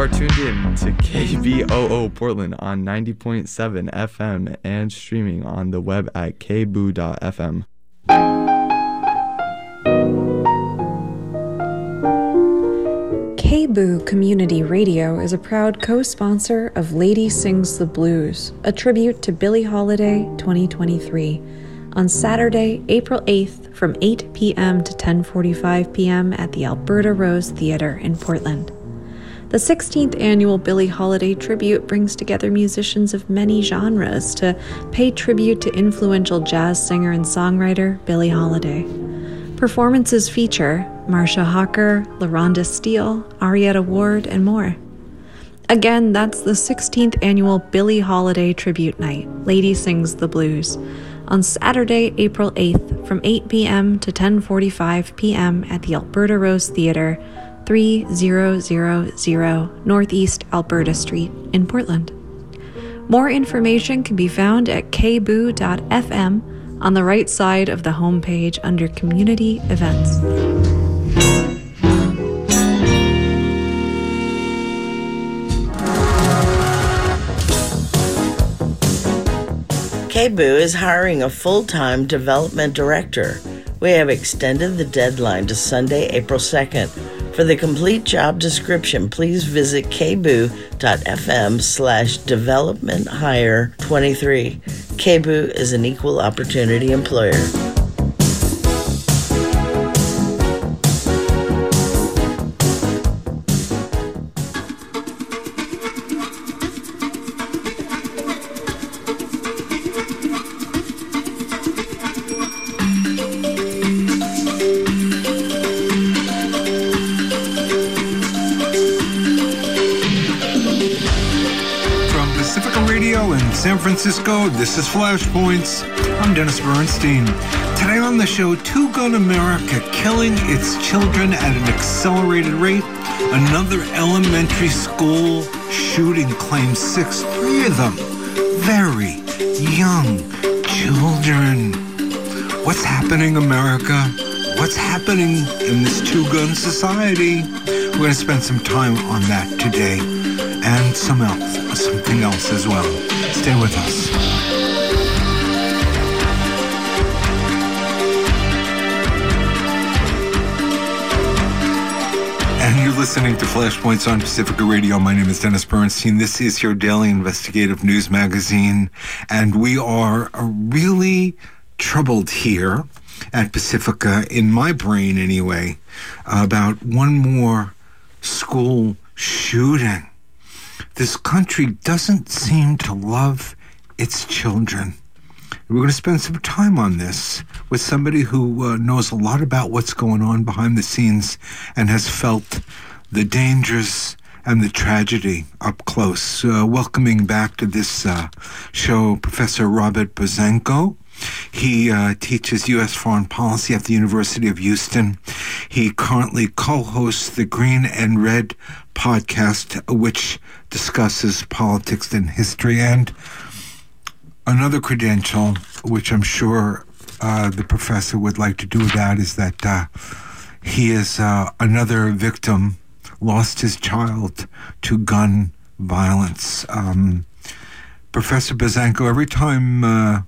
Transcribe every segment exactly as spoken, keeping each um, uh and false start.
are tuned in to K B O O Portland on ninety point seven F M and streaming on the web at k b o o dot f m. K B O O Community Radio is a proud co-sponsor of Lady Sings the Blues, a tribute to Billie Holiday twenty twenty-three, on Saturday, April eighth from eight p.m. to ten forty-five p.m. at the Alberta Rose Theatre in Portland. The sixteenth annual Billie Holiday tribute brings together musicians of many genres to pay tribute to influential jazz singer and songwriter Billie Holiday. Performances feature Marcia Hawker, LaRonda Steele, Arietta Ward, and more. Again, that's the sixteenth annual Billie Holiday Tribute Night, Lady Sings the Blues, on Saturday, April eighth from eight p.m. to ten forty-five p.m. at the Alberta Rose Theatre, three thousand Northeast Alberta Street in Portland. More information can be found at k b o o dot f m on the right side of the homepage under Community Events. K B O O is hiring a full-time development director. We have extended the deadline to Sunday, April second. For the complete job description, please visit k b o o dot f m slash development hire twenty-three. K B O O is an equal opportunity employer. San Francisco, this is Flashpoints. I'm Dennis Bernstein. Today on the show, Two-Gun America killing its children at an accelerated rate. Another elementary school shooting claims six, three of them very young children. What's happening, America? What's happening in this two-gun society? We're going to spend some time on that today, and some else, something else as well. Stay with us. And you're listening to Flashpoints on Pacifica Radio. My name is Dennis Bernstein. This is your daily investigative news magazine. And we are really troubled here at Pacifica, in my brain anyway, about one more school shooting. This country doesn't seem to love its children. We're going to spend some time on this with somebody who uh, knows a lot about what's going on behind the scenes and has felt the dangers and the tragedy up close. Uh, welcoming back to this uh, show, Professor Robert Buzzanco. He uh, teaches U S foreign policy at the University of Houston. He currently co-hosts the Green and Red podcast, which discusses politics and history. And another credential, which I'm sure uh, the professor would like to do with that, is that uh, he is uh, another victim, lost his child to gun violence. Um, Professor Buzzanco, every time uh,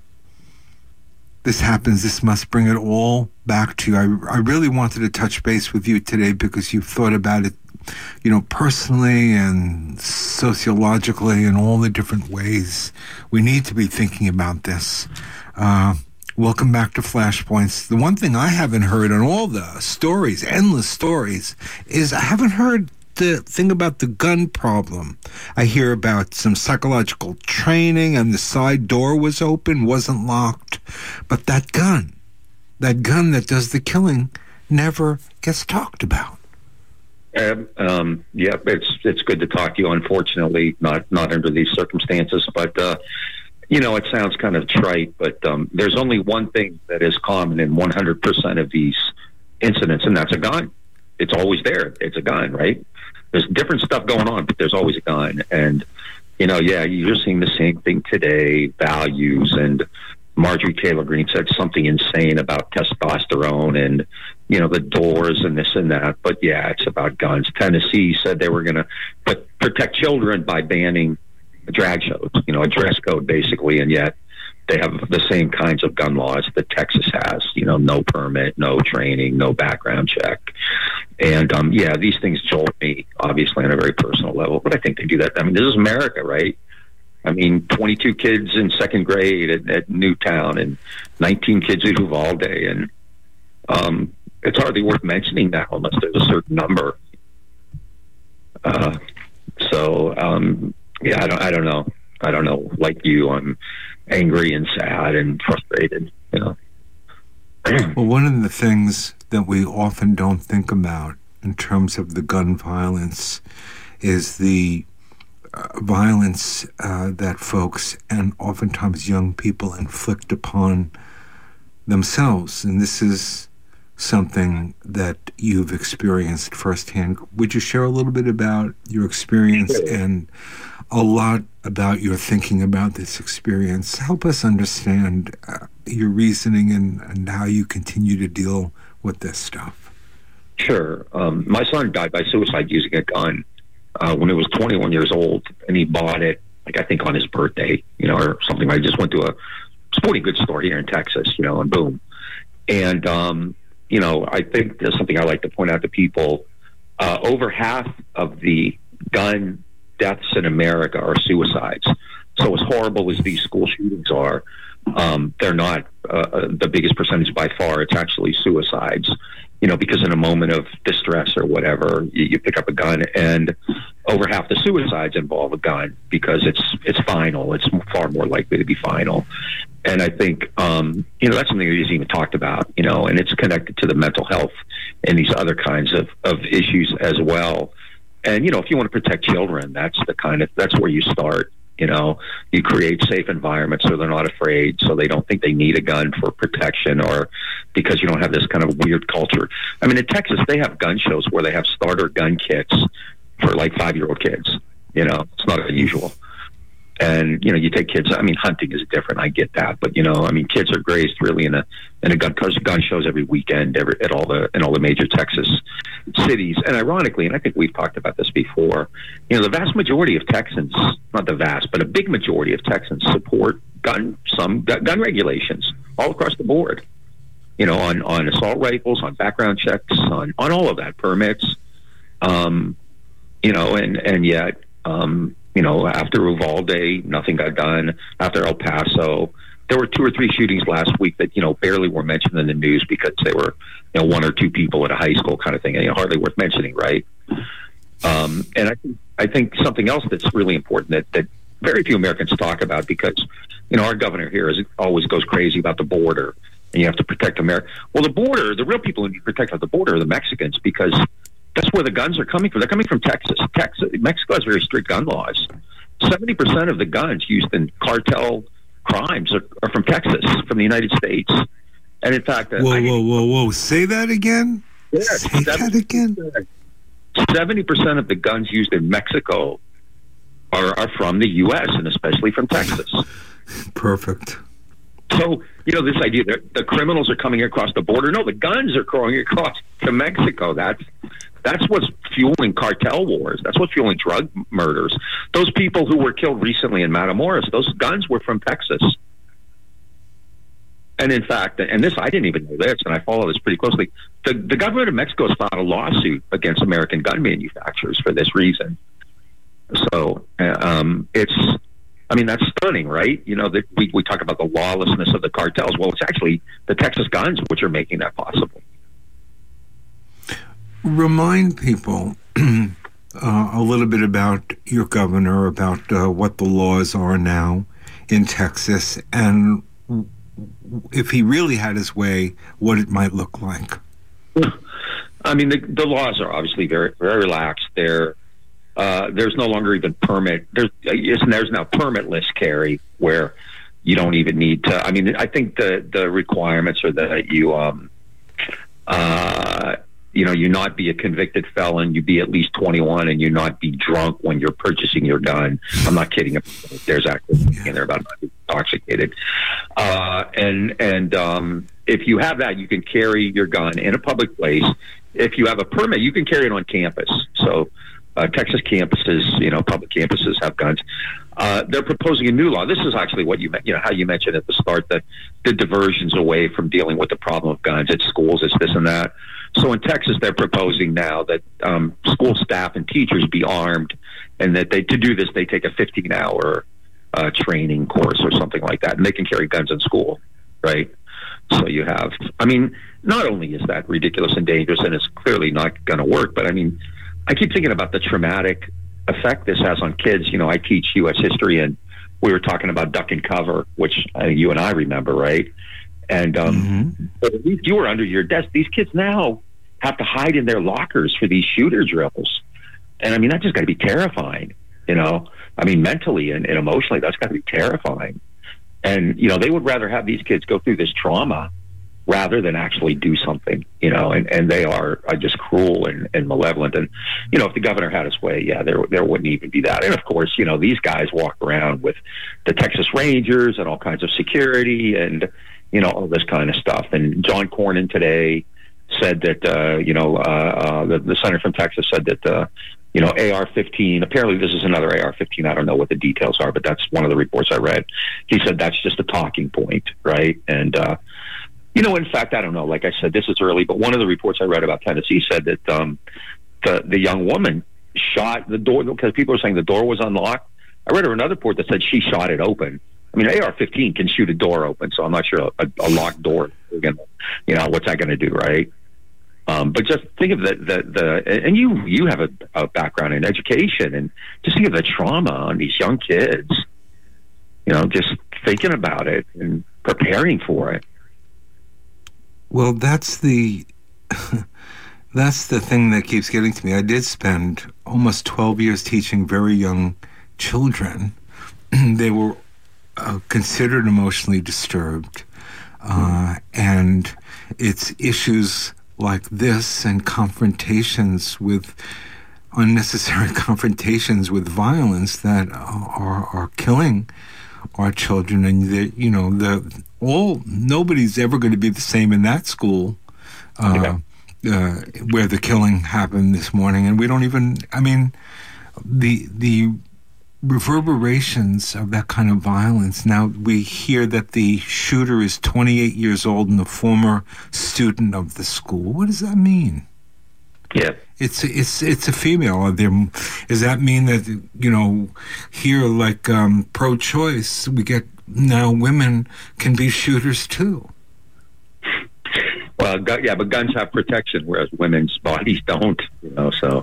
this happens, this must bring it all back to you. I, I really wanted to touch base with you today because you've thought about it, you know, personally and sociologically in all the different ways. We need to be thinking about this. Uh, welcome back to Flashpoints. The one thing I haven't heard on all the stories, endless stories, is I haven't heard the thing about the gun problem. I hear about some psychological training and the side door was open, wasn't locked. But that gun, that gun that does the killing, never gets talked about. Um, um, yeah, it's it's good to talk to you. Unfortunately, not not under these circumstances, but uh, you know, it sounds kind of trite, but um, there's only one thing that is common in one hundred percent of these incidents, and that's a gun. It's always there. It's a gun, right? There's different stuff going on, but there's always a gun. And you know, yeah, you're seeing the same thing today. Values, and Marjorie Taylor Greene said something insane about testosterone and, you know, the doors and this and that. But yeah, it's about guns. Tennessee said they were going to put protect children by banning drag shows, you know, a dress code basically, and yet they have the same kinds of gun laws that Texas has, you know, no permit, no training, no background check. And, um, yeah, these things jolt me, obviously, on a very personal level, but I think they do that. I mean, this is America, right? I mean, twenty-two kids in second grade at, at Newtown and nineteen kids at Uvalde, and um, it's hardly worth mentioning now unless there's a certain number. Uh, so, um, yeah, I don't, I don't know. I don't know. Like you, I'm angry and sad and frustrated, you know. Well, one of the things that we often don't think about in terms of the gun violence is the uh, violence uh, that folks and oftentimes young people inflict upon themselves. And this is something that you've experienced firsthand. Would you share a little bit about your experience and a lot about your thinking about this experience? Help us understand uh, your reasoning and, and how you continue to deal with this stuff. Sure. Um, my son died by suicide using a gun uh, when he was twenty-one years old, and he bought it, like I think on his birthday, you know, or something. I just went to a sporting goods store here in Texas, you know, and boom. And, um, you know, I think there's something I like to point out to people. Uh, over half of the gun deaths in America are suicides. So as horrible as these school shootings are, um, they're not uh, the biggest percentage by far. It's actually suicides, you know, because in a moment of distress or whatever, you, you pick up a gun, and over half the suicides involve a gun because it's it's final. It's far more likely to be final. And I think, um, you know, that's something that isn't even talked about, you know, and it's connected to the mental health and these other kinds of, of issues as well. And, you know, if you want to protect children, that's the kind of, that's where you start. You know, you create safe environments so they're not afraid, so they don't think they need a gun for protection, or because you don't have this kind of weird culture. I mean, in Texas, they have gun shows where they have starter gun kits for like five-year-old kids. You know, it's not unusual. And, you know, you take kids, I mean, hunting is different, I get that, but, you know, I mean, kids are raised really in a in a gun, gun shows every weekend every, at all the in all the major Texas cities. And ironically, and I think we've talked about this before, you know, the vast majority of Texans, not the vast, but a big majority of Texans support gun, some gun, gun regulations all across the board, you know, on, on assault rifles, on background checks, on, on all of that, permits, um, you know, and, and yet, um, you know, after Uvalde, nothing got done. After El Paso, there were two or three shootings last week that, you know, barely were mentioned in the news because they were, you know, one or two people at a high school kind of thing, and you know, hardly worth mentioning, right? Um, and I think I think something else that's really important that, that very few Americans talk about, because, you know, our governor here is always goes crazy about the border, and you have to protect America. Well, the border, the real people who need to protect the border are the Mexicans, because that's where the guns are coming from. They're coming from Texas. Texas, Mexico has very strict gun laws. seventy percent of the guns used in cartel crimes are, are from Texas, from the United States. And in fact, whoa, I, whoa, whoa, whoa! Say that again. Yeah, Say that again. Seventy percent of the guns used in Mexico are are from the U S and especially from Texas. Perfect. So, you know, this idea that the criminals are coming across the border. No, the guns are going across to Mexico. That's that's what's fueling cartel wars. That's what's fueling drug murders. Those people who were killed recently in Matamoros, those guns were from Texas. And in fact, and this, I didn't even know this, and I follow this pretty closely, the, the government of Mexico has filed a lawsuit against American gun manufacturers for this reason. So um, it's, I mean, that's stunning, right? You know, that we, we talk about the lawlessness of the cartels. Well, it's actually the Texas guns which are making that possible. Remind people uh, a little bit about your governor, about uh, what the laws are now in Texas, and if he really had his way, what it might look like. I mean, the, the laws are obviously very, very relaxed. They're, uh, there's no longer even permit. There's, there's now permitless carry, where you don't even need to. I mean, I think the, the requirements are that you, um, uh, you know, you not be a convicted felon, you be at least twenty-one, and you not be drunk when you're purchasing your gun. I'm not kidding. There's actually in there about not being intoxicated. Uh, and and um, if you have that, you can carry your gun in a public place. If you have a permit, you can carry it on campus. So uh, Texas campuses, you know, public campuses have guns. Uh, they're proposing a new law. This is actually what you, you know, how you mentioned at the start that the diversions away from dealing with the problem of guns at schools. It's this and that. So in Texas, they're proposing now that um, school staff and teachers be armed, and that they to do this they take a fifteen hour uh, training course or something like that, and they can carry guns in school, right? So you have, I mean, not only is that ridiculous and dangerous, and it's clearly not going to work, but I mean, I keep thinking about the traumatic effect this has on kids. You know, I teach U S history, and we were talking about duck and cover, which uh, you and I remember, right? And um, mm-hmm. but at least you were under your desk. These kids now have to hide in their lockers for these shooter drills. And I mean, that's just got to be terrifying, you know? I mean, mentally and, and emotionally, that's got to be terrifying. And, you know, they would rather have these kids go through this trauma rather than actually do something, you know, and, and they are, are just cruel and, and malevolent. And, you know, if the governor had his way, yeah, there there wouldn't even be that. And, of course, you know, these guys walk around with the Texas Rangers and all kinds of security and, you know, all this kind of stuff. And John Cornyn today said that, uh, you know, uh, uh, the, the senator from Texas said that, uh, you know, A R fifteen, apparently this is another A R fifteen. I don't know what the details are, but that's one of the reports I read. He said that's just a talking point, right? And, uh, you know, in fact, I don't know. Like I said, this is early, but one of the reports I read about Tennessee said that um, the, the young woman shot the door, because people are saying the door was unlocked. I read another report that said she shot it open. I mean, A R fifteen can shoot a door open, so I'm not sure a, a locked door, you know, what's that going to do, right? Um, but just think of the, the, the and you you have a, a background in education, and just think of the trauma on these young kids, you know, just thinking about it and preparing for it. Well, that's the that's the thing that keeps getting to me. I did spend almost twelve years teaching very young children. They were uh, considered emotionally disturbed, uh, and it's issues like this and confrontations with unnecessary confrontations with violence that are are killing our children. And the, you know, the all nobody's ever going to be the same in that school uh, yeah. uh, where the killing happened this morning. And we don't even, I mean, the the reverberations of that kind of violence. Now we hear that the shooter is twenty-eight years old and a former student of the school. What does that mean? Yeah, it's it's it's a female. Are there, does that mean that, you know, here, like um, pro-choice, we get now women can be shooters too? Well, gu- yeah, but guns have protection, whereas women's bodies don't. You know, so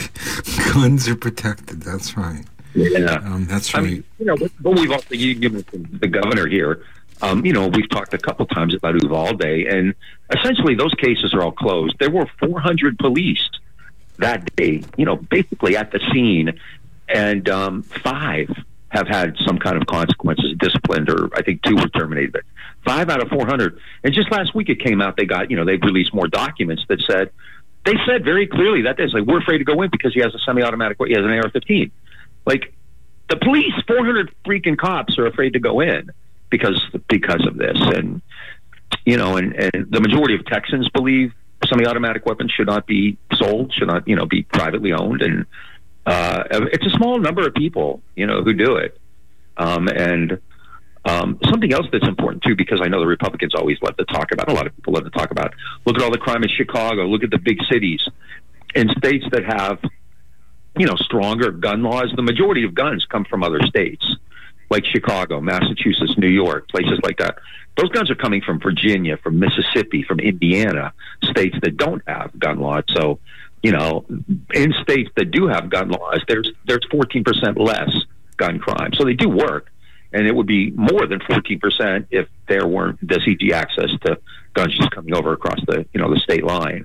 guns are protected. That's right. Yeah, um, that's right. I mean, you know, but, but we've also, you, you mentioned the governor here. Um, you know, we've talked a couple times about Uvalde, and essentially those cases are all closed. There were four hundred police that day, you know, basically at the scene, and um, five have had some kind of consequences, disciplined, or I think two were terminated. But five out of four hundred. And just last week it came out, they got, you know, they've released more documents that said, they said very clearly that it's like, we're afraid to go in because he has a semi-automatic, he has an A R fifteen. Like, the police, four hundred freaking cops are afraid to go in because because of this. And, you know, and, and the majority of Texans believe semi-automatic weapons should not be sold, should not, you know, be privately owned. And uh, it's a small number of people, you know, who do it. Um, and um, something else that's important, too, because I know the Republicans always love to talk about, a lot of people love to talk about, look at all the crime in Chicago, look at the big cities. In states that have, you know, stronger gun laws, the majority of guns come from other states, like Chicago, Massachusetts, New York, places like that. Those guns are coming from Virginia, from Mississippi, from Indiana, states that don't have gun laws. So, you know, in states that do have gun laws, there's there's fourteen percent less gun crime. So they do work, and it would be more than fourteen percent if there weren't this easy access to guns just coming over across the, you know, the state line.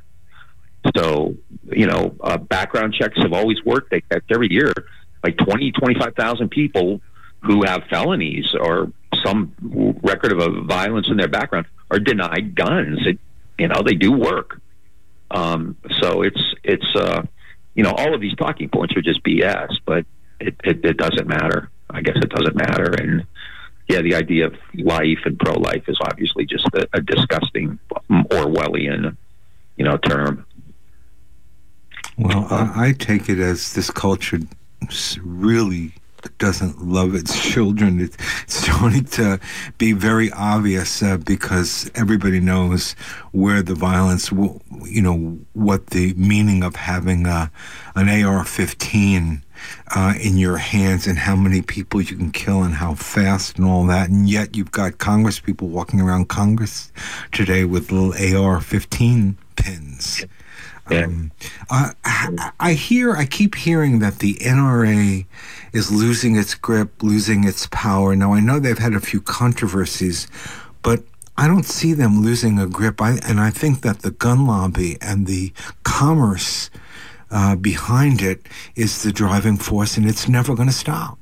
So, you know, uh, background checks have always worked. They check every year, like twenty, twenty-five thousand people who have felonies or some record of a violence in their background are denied guns. It, you know, they do work. Um, so it's, it's uh, you know, all of these talking points are just B S, but it, it, it doesn't matter. I guess it doesn't matter. And, yeah, the idea of life and pro-life is obviously just a, a disgusting Orwellian, you know, term. Well, I, I take it as this culture really doesn't love its children. It's starting to be very obvious uh, because everybody knows where the violence, will, you know, what the meaning of having a, an A R fifteen uh, in your hands and how many people you can kill and how fast and all that. And yet you've got Congress people walking around Congress today with little A R fifteen pins. Um, I, I hear, I keep hearing that the N R A is losing its grip, losing its power. Now, I know they've had a few controversies, but I don't see them losing a grip. I, and I think that the gun lobby and the commerce uh, behind it is the driving force, and it's never going to stop.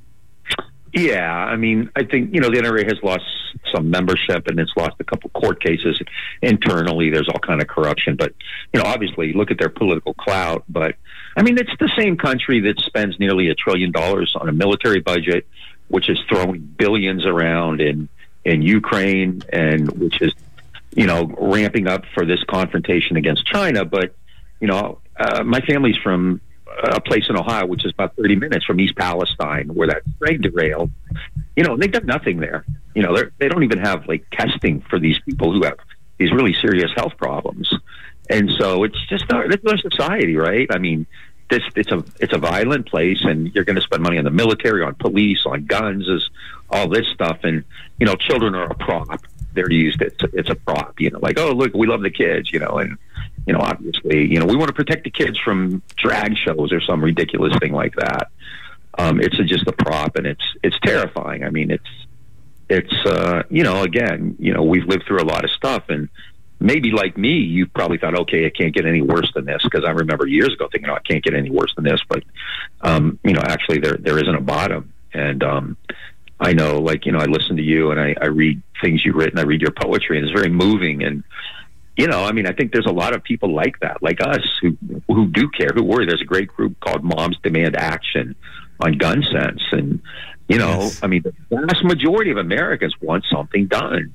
Yeah, I mean, I think, you know, the N R A has lost some membership and it's lost a couple court cases. Internally, there's all kind of corruption. But, you know, obviously, look at their political clout. But, I mean, it's the same country that spends nearly a trillion dollars on a military budget, which is throwing billions around in, in Ukraine, and which is, you know, ramping up for this confrontation against China. But, you know, uh, my family's from a place in Ohio, which is about thirty minutes from East Palestine, where that train derailed. You know, they've done nothing there. You know, they they don't even have like testing for these people who have these really serious health problems. And so it's just our, it's our society, right? I mean, this it's a it's a violent place, and you're going to spend money on the military, on police, on guns, is all this stuff. And you know, children are a prop. They're used. It's a, it's a prop. You know, like, oh look, we love the kids. You know, and you know, obviously, you know, we want to protect the kids from drag shows or some ridiculous thing like that. Um, it's a, just a prop, and it's it's terrifying. I mean, it's it's uh, you know, again, you know, we've lived through a lot of stuff, and maybe like me, you probably thought, okay, it can't get any worse than this, because I remember years ago thinking, oh, it can't get any worse than this. But um, you know, actually, there there isn't a bottom, and um, I know, like, you know, I listen to you and I, I read things you've written, I read your poetry, and it's very moving. And you know, I mean, I think there's a lot of people like that, like us, who who do care, who worry. There's a great group called Moms Demand Action on gun sense. And, you know, yes. I mean, the vast majority of Americans want something done.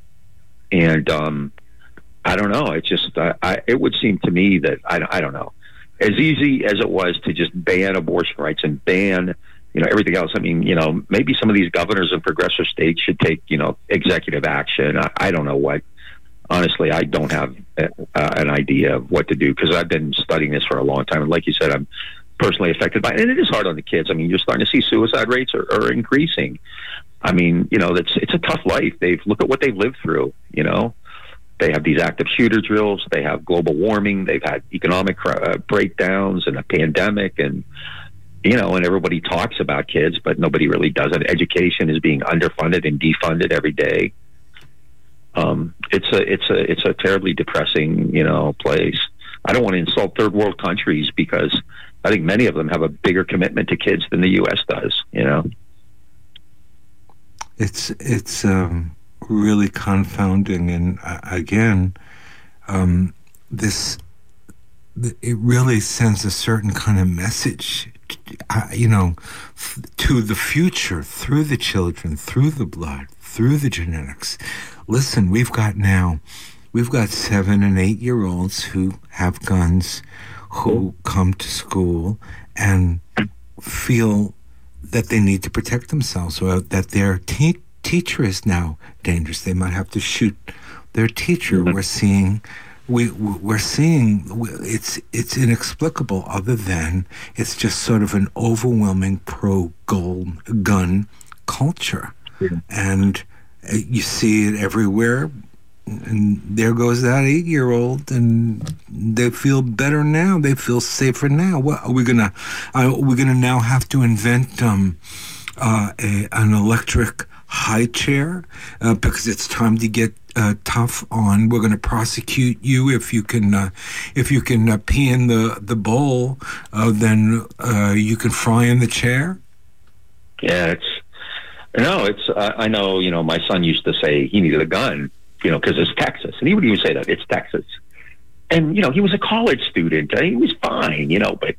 And um, I don't know. It's just, uh, I, it would seem to me that, I, I don't know, as easy as it was to just ban abortion rights and ban, you know, everything else. I mean, you know, maybe some of these governors of progressive states should take, you know, executive action. I, I don't know what. Honestly, I don't have uh, an idea of what to do, because I've been studying this for a long time. And like you said, I'm personally affected by it. And it is hard on the kids. I mean, you're starting to see suicide rates are, are increasing. I mean, you know, that's it's a tough life. They've look at what they've lived through, you know. They have these active shooter drills. They have global warming. They've had economic uh, breakdowns and a pandemic. And, you know, and everybody talks about kids, but nobody really does it. Education is being underfunded and defunded every day. Um, it's a it's a it's a terribly depressing, you know, place. I don't want to insult third world countries, because I think many of them have a bigger commitment to kids than the U S does. You know, it's it's um, really confounding, and uh, again, um, this it really sends a certain kind of message, uh, you know, f- to the future through the children, through the blood, through the genetics. Listen, we've got now, we've got seven and eight year olds who have guns, who come to school and feel that they need to protect themselves, or that their te- teacher is now dangerous. They might have to shoot their teacher. Mm-hmm. We're seeing, we we're seeing it's it's inexplicable. Other than it's just sort of an overwhelming pro-gold gun culture, yeah. And you see it everywhere, and there goes that eight-year-old, and they feel better now. They feel safer now. What are we gonna? Are we gonna now have to invent um, uh, a, an electric high chair uh, because it's time to get uh, tough on? We're going to prosecute you if you can uh, if you can uh, pee in the the bowl. Uh, then uh, you can fry in the chair. Yeah, it's. No, it's, uh, I know, you know, my son used to say he needed a gun, you know, because it's Texas. And he would even say that, it's Texas. And, you know, he was a college student. And he was fine, you know, but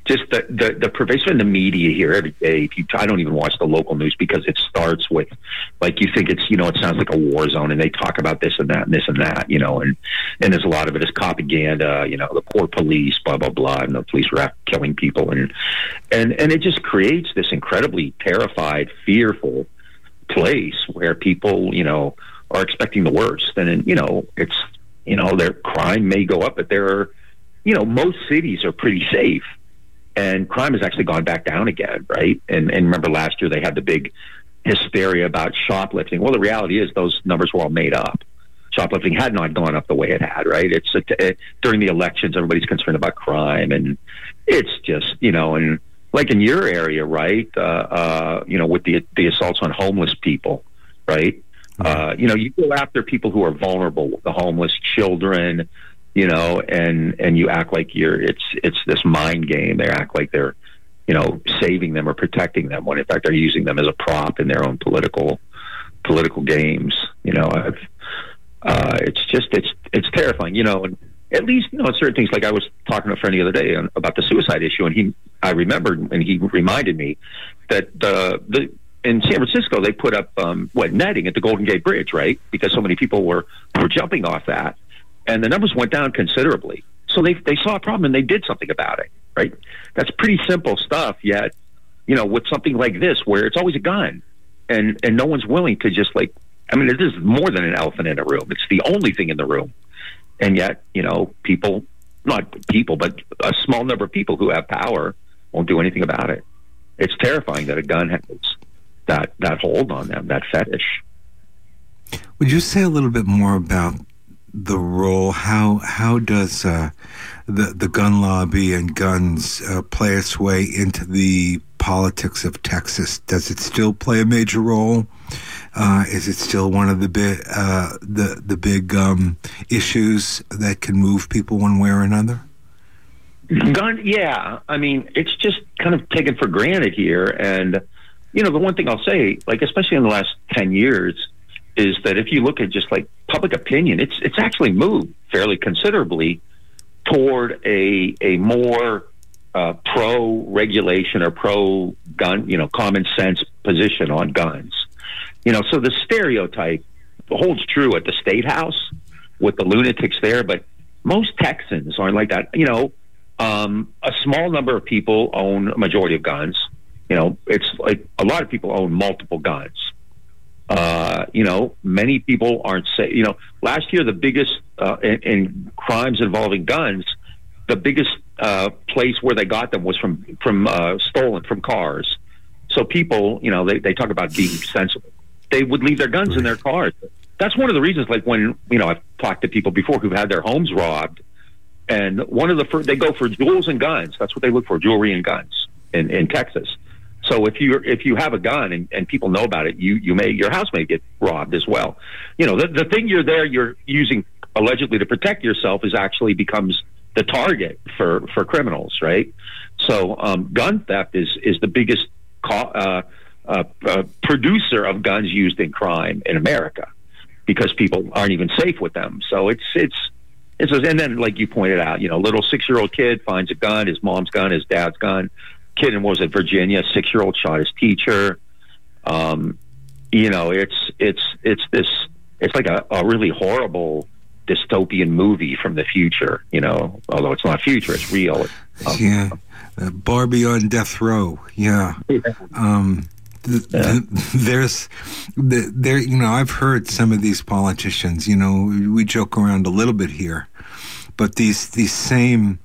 just the, the, the pervasive in the media here every day. If you, I don't even watch the local news because it starts with, like, you think it's, you know, it sounds like a war zone, and they talk about this and that and this and that, you know, and, and there's a lot of it is propaganda, you know, the poor police, blah, blah, blah, and the police are out killing people. And, and, and it just creates this incredibly terrified, fearful place where people, you know, are expecting the worst. And, you know, it's, you know, their crime may go up, but there are, you know, most cities are pretty safe. And crime has actually gone back down again, right? And, and remember last year they had the big hysteria about shoplifting. Well, the reality is those numbers were all made up. Shoplifting had not gone up the way it had, right? It's a, it, during the elections, everybody's concerned about crime, and it's just, you know, and like in your area, right? Uh, uh, you know, with the the assaults on homeless people, right? Mm-hmm. Uh, you know, you go after people who are vulnerable, the homeless, children. You know, and, and you act like you're, it's, it's this mind game. They act like they're, you know, saving them or protecting them, when in fact they're using them as a prop in their own political, political games. You know, I've, uh, it's just, it's, it's terrifying, you know, and at least, you know, certain things, like I was talking to a friend the other day on, about the suicide issue, and he, I remembered, and he reminded me that the, the, in San Francisco, they put up, um, what, netting at the Golden Gate Bridge, right? Because so many people were, were jumping off that. And the numbers went down considerably. So they they saw a problem and they did something about it, right? That's pretty simple stuff, yet, you know, with something like this where it's always a gun and, and no one's willing to just, like, I mean, it is more than an elephant in a room. It's the only thing in the room. And yet, you know, people, not people, but a small number of people who have power won't do anything about it. It's terrifying that a gun has that, that hold on them, that fetish. Would you say a little bit more about the role, how how does uh, the the gun lobby and guns uh, play its way into the politics of Texas? Does it still play a major role? Uh, is it still one of the big uh, the the big um, issues that can move people one way or another? Gun, yeah. I mean, it's just kind of taken for granted here. And you know, the one thing I'll say, like especially in the last ten years, is that if you look at just like public opinion, it's it's actually moved fairly considerably toward a a more uh, pro regulation or pro gun, you know, common sense position on guns. You know, so the stereotype holds true at the State House with the lunatics there, but most Texans aren't like that. You know, um, a small number of people own a majority of guns. You know, it's like a lot of people own multiple guns. Uh, you know, many people aren't safe. You know, last year, the biggest uh, in, in crimes involving guns, the biggest uh, place where they got them was from, from uh, stolen from cars. So people, you know, they, they talk about being sensible. They would leave their guns right in their cars. That's one of the reasons, like when, you know, I've talked to people before who've had their homes robbed, and one of the first, they go for jewels and guns. That's what they look for, jewelry and guns in, in Texas. So if you if you have a gun and, and people know about it, you, you may your house may get robbed as well. You know, the, the thing you're there you're using allegedly to protect yourself is actually becomes the target for, for criminals, right? So um, gun theft is is the biggest co- uh, uh, uh, producer of guns used in crime in America because people aren't even safe with them. So it's it's it's and then like you pointed out, you know, little six year old kid finds a gun, his mom's gun, his dad's gun. Kid in, what was it, Virginia, six-year-old shot his teacher. Um, you know, it's it's it's this. It's like a, a really horrible dystopian movie from the future. You know, although it's not future, it's real. Um, yeah, uh, Barbie on death row. Yeah. yeah. Um, th- yeah. Th- there's the, there. You know, I've heard some of these politicians. You know, we joke around a little bit here, but these these same.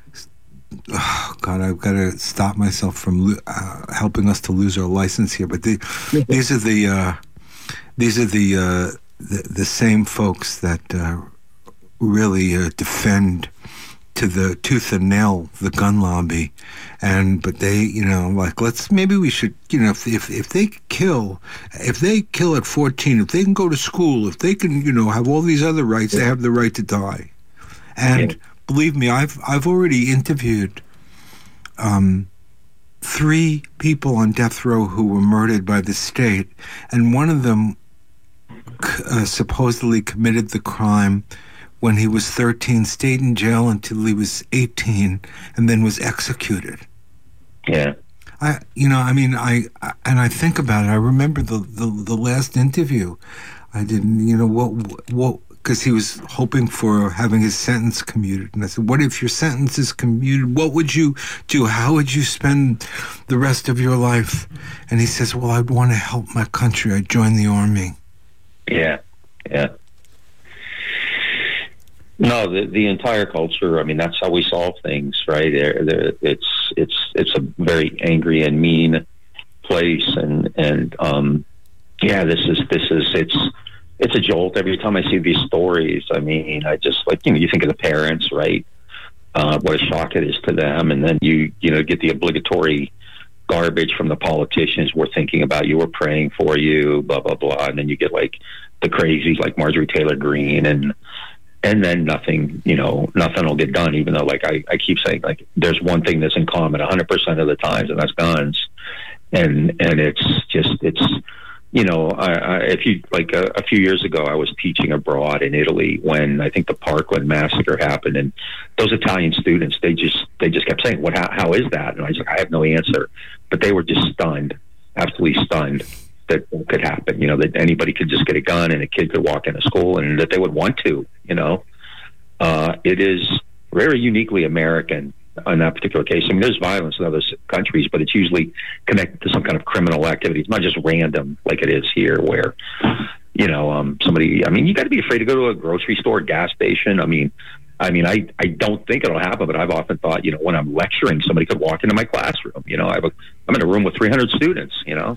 Oh, God, I've got to stop myself from uh, helping us to lose our license here. But the, these are the uh, these are the, uh, the the same folks that uh, really uh, defend to the tooth and nail the gun lobby, and but they, you know, like let's maybe we should, you know, if if if they kill, if they kill at fourteen, if they can go to school, if they can, you know, have all these other rights, they have the right to die, and. Yeah. Believe me, I've I've already interviewed um, three people on death row who were murdered by the state, and one of them uh, supposedly committed the crime when he was thirteen, stayed in jail until he was eighteen, and then was executed. Yeah. I, you know, I mean, I, I and I think about it. I remember the, the, the last interview I did. You know what? What? Because he was hoping for having his sentence commuted, and I said, "What if your sentence is commuted? What would you do? How would you spend the rest of your life?" And he says, "Well, I'd want to help my country. I'd join the army." Yeah. Yeah. No, the the entire culture. I mean, that's how we solve things, right? There, there, it's it's it's a very angry and mean place, and and um, yeah, this is this is it's it's a jolt every time I see these stories. I mean, I just like you know, you think of the parents, right? Uh, what a shock it is to them, and then you you know get the obligatory garbage from the politicians. We're thinking about you, we're praying for you, blah blah blah, and then you get like the crazies like Marjorie Taylor Greene and. And then nothing, you know, nothing will get done, even though, like, I, I keep saying, like, there's one thing that's in common one hundred percent of the times, and that's guns. And and it's just, it's, you know, I, I, if you, like, a, a few years ago, I was teaching abroad in Italy when I think the Parkland massacre happened. And those Italian students, they just, they just kept saying, what, how, how is that? And I was like, I have no answer. But they were just stunned, absolutely stunned. That could happen, you know, that anybody could just get a gun and a kid could walk into school and that they would want to, you know. Uh, it is very uniquely American in that particular case. I mean, there's violence in other countries, but it's usually connected to some kind of criminal activity. It's not just random like it is here where, you know, um, somebody, I mean, you got to be afraid to go to a grocery store, gas station. I mean, I mean, I, I don't think it'll happen, but I've often thought, you know, when I'm lecturing, somebody could walk into my classroom. You know, I have a, I'm in a room with three hundred students, you know.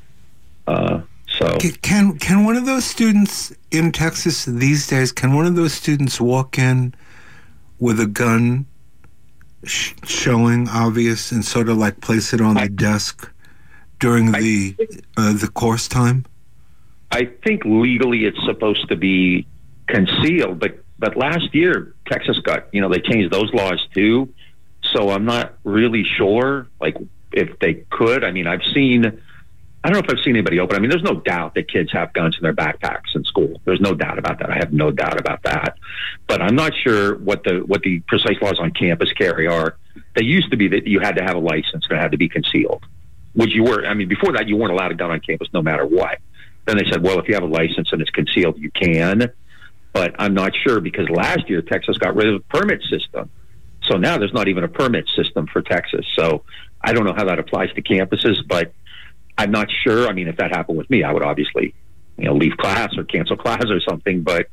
Uh, so can can one of those students in Texas these days? Can one of those students walk in with a gun, sh- showing obvious, and sort of like place it on I, the desk during I the think, uh, the course time? I think legally it's supposed to be concealed, but but last year Texas got you know they changed those laws too, so I'm not really sure like if they could. I mean, I've seen. I don't know if I've seen anybody open. I mean, there's no doubt that kids have guns in their backpacks in school. There's no doubt about that. I have no doubt about that. But I'm not sure what the what the precise laws on campus carry are. They used to be that you had to have a license and it had to be concealed, which you were. I mean, before that, you weren't allowed a gun on campus no matter what. Then they said, well, if you have a license and it's concealed, you can. But I'm not sure because last year Texas got rid of the permit system. So now there's not even a permit system for Texas. So I don't know how that applies to campuses, but I'm not sure. I mean, if that happened with me, I would obviously, you know, leave class or cancel class or something. But,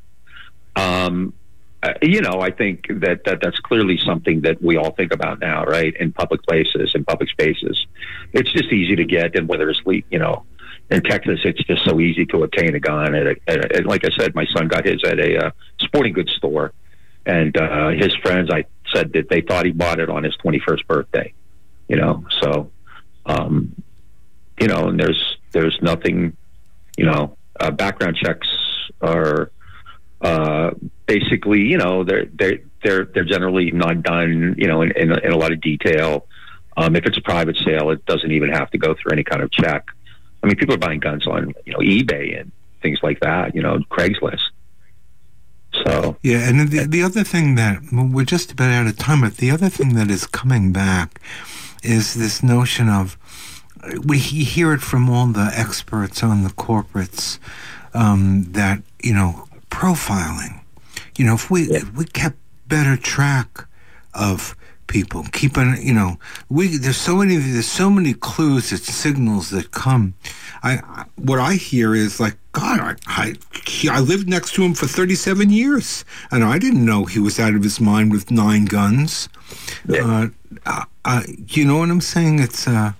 um, uh, you know, I think that, that that's clearly something that we all think about now, right? In public places, in public spaces. It's just easy to get, and whether it's, you know, in Texas, it's just so easy to obtain a gun. At a, at a, like I said, my son got his at a uh, sporting goods store. And uh, his friends, I said that they thought he bought it on his twenty-first birthday, you know, so... Um, You know, and there's there's nothing, you know, uh, background checks are uh, basically, you know, they're they're they're they're generally not done, you know, in, in, in a lot of detail. Um, if it's a private sale, it doesn't even have to go through any kind of check. I mean, people are buying guns on, you know, eBay and things like that, you know, Craigslist. So yeah, and the the other thing that we're just about out of time, but the other thing that is coming back is this notion of. We hear it from all the experts on the corporates um, that, you know, profiling. You know, if we yeah. if we kept better track of people, keeping, you know, we there's so many there's so many clues and signals that come. I what I hear is like, God, I I, he, I lived next to him for thirty-seven years, and I didn't know he was out of his mind with nine guns. Yeah. Uh, uh, uh, you know what I'm saying? It's. Uh,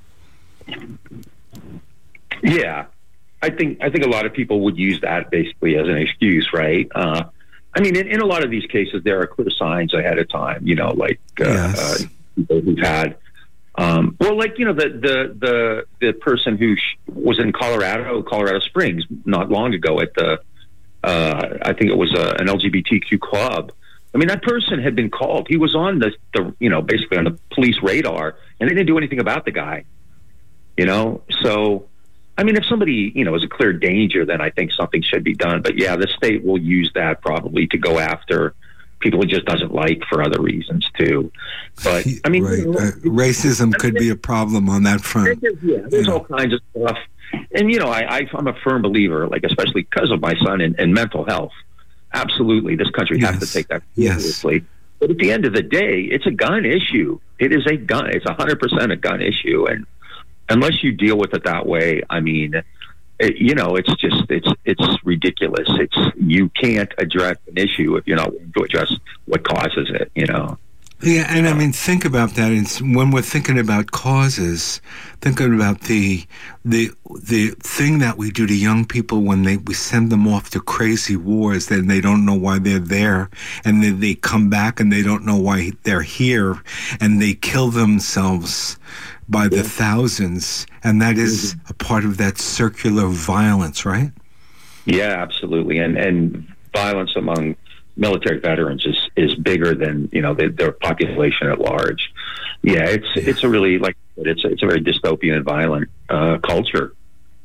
Yeah, I think I think a lot of people would use that basically as an excuse, right? Uh, I mean, in, in a lot of these cases, there are clear signs ahead of time. You know, like uh, yes. uh, people who've had, um, well, like you know, the the the the person who sh- was in Colorado, Colorado Springs, not long ago at the, uh, I think it was a, an L G B T Q club. I mean, that person had been called. He was on the the you know basically on the police radar, and they didn't do anything about the guy. You know, so, I mean, if somebody, you know, is a clear danger, then I think something should be done. But yeah, the state will use that probably to go after people he just doesn't like for other reasons too. But I mean, right. you know, uh, racism could be a problem on that front. There's, yeah, there's all kinds of stuff. And you know, I, I I'm a firm believer, like especially because of my son and, and mental health. Absolutely, this country yes. has to take that yes. seriously. But at the end of the day, it's a gun issue. It is a gun. It's a hundred percent a gun issue, and unless you deal with it that way, I mean, it, you know, it's just it's it's ridiculous. It's you can't address an issue if you're not willing to address what causes it. You know. Yeah, and I mean, think about that. It's, when we're thinking about causes, thinking about the the the thing that we do to young people when they we send them off to crazy wars, then they don't know why they're there, and then they come back and they don't know why they're here, and they kill themselves by the thousands, and that is a part of that circular violence, right? Yeah, absolutely, and and violence among military veterans is, is bigger than, you know, the, their population at large. Yeah, it's yeah. it's a really, like, it's a, it's a very dystopian and violent uh, culture.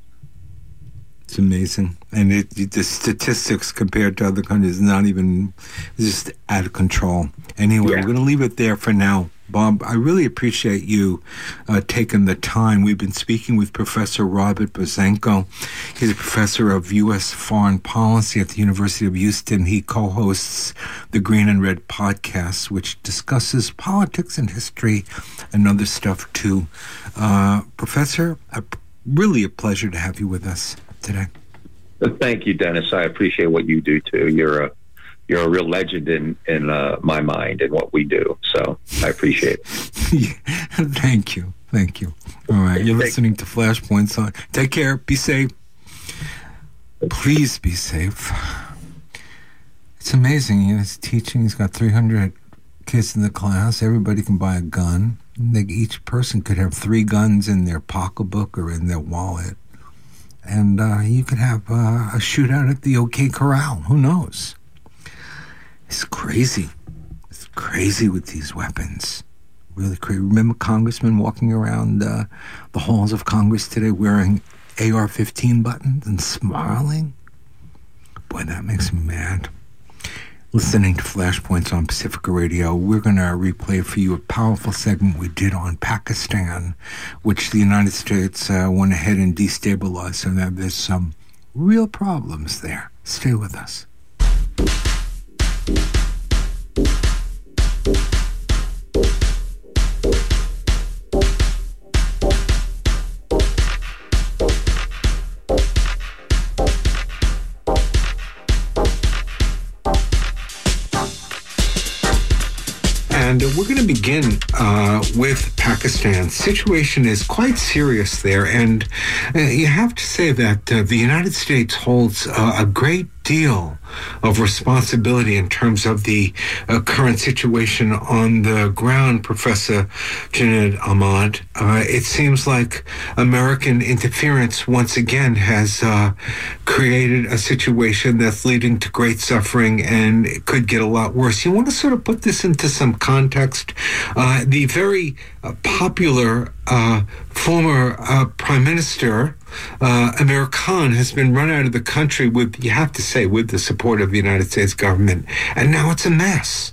It's amazing. And it, the statistics compared to other countries is not even, just out of control. Anyway, yeah. we're going to leave it there for now. Bob, I really appreciate you uh, taking the time. We've been speaking with Professor Robert Buzzanco. He's a professor of U S foreign policy at the University of Houston. He co-hosts the Green and Red podcast, which discusses politics and history and other stuff too. Uh, Professor, a, really a pleasure to have you with us today. Thank you, Dennis. I appreciate what you do too. You're a You're a real legend in, in uh, my mind and what we do. So I appreciate it. Thank you. Thank you. All right. You're listening to Flashpoints on. Take care. Be safe. Please be safe. It's amazing. You know, he's teaching. He's got three hundred kids in the class. Everybody can buy a gun. They, each person could have three guns in their pocketbook or in their wallet. And uh, you could have uh, a shootout at the OK Corral. Who knows? It's crazy. It's crazy with these weapons. Really crazy. Remember congressmen walking around uh, the halls of Congress today wearing A R fifteen buttons and smiling? Boy, that makes me mad. Listening to Flashpoints on Pacifica Radio, we're going to replay for you a powerful segment we did on Pakistan, which the United States uh, went ahead and destabilized, so that there's some real problems there. Stay with us. And we're going to begin uh, with Pakistan. Situation is quite serious there, and uh, you have to say that uh, the United States holds uh, a great deal of responsibility in terms of the uh, current situation on the ground, Professor Junaid Ahmad. Uh, it seems like American interference once again has uh, created a situation that's leading to great suffering, and it could get a lot worse. You want to sort of put this into some context. Uh, the very uh, popular uh, former uh, Prime Minister Uh, Amir Khan has been run out of the country with, you have to say, with the support of the United States government, and now it's a mess.